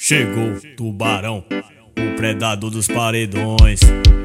Chegou o tubarão, o predador dos paredões.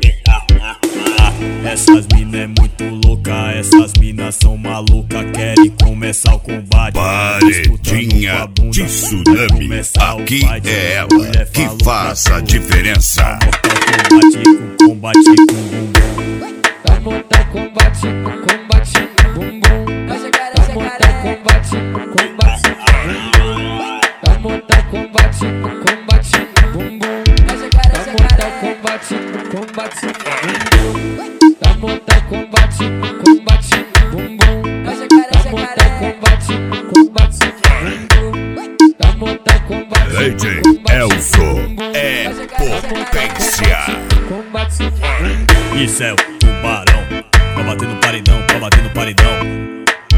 Essas mina é muito louca, essas minas são maluca, querem começar o combate. Paredinha de tsunami, aqui é ela que faz a diferença. Combate com bumbum. Vai montar combate com combate com bumbum. Vai montar combate com combate com bumbum. Vai montar combate com combate com bumbum. Vai montar combate com combate com bumbum. Vai montar combate com combate com bumbum. Vai montar combate com combate com bumbum. Vai montar combate Lady Elzo é potência. Isso é o tubarão, pra bater no paredão, pra bater no paredão.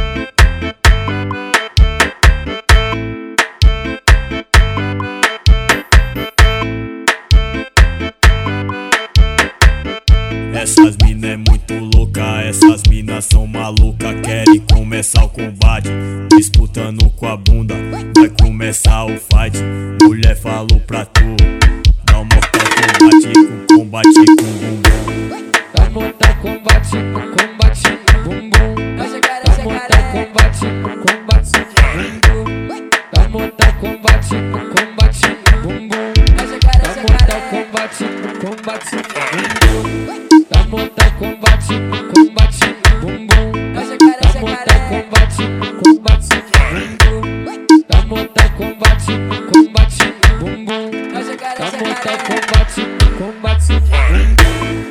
Essas mina é muito louca, essas minas são maluca, querem começar o combate, disputando com a bunda, vai começar o fight. Mulher falou pra tu, dá um mortal combate com bumbum. Vai montar combate com combate com bumbum. Vai montar combate com combate com bumbum. Vai montar combate com combate com bumbum. Vai montar combate com combate com bumbum. Vai montar combate com combate com bumbum. Vai montar combate com combate com bumbum. Vai montar combate com combate com bumbum. Vai montar combate com combate com bumbum.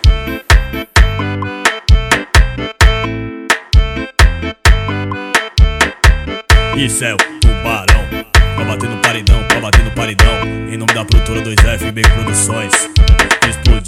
Isso é o tubarão, pra bater no paredão, pra bater no paredão. Em nome da produtora 2FB Produções, explodiu.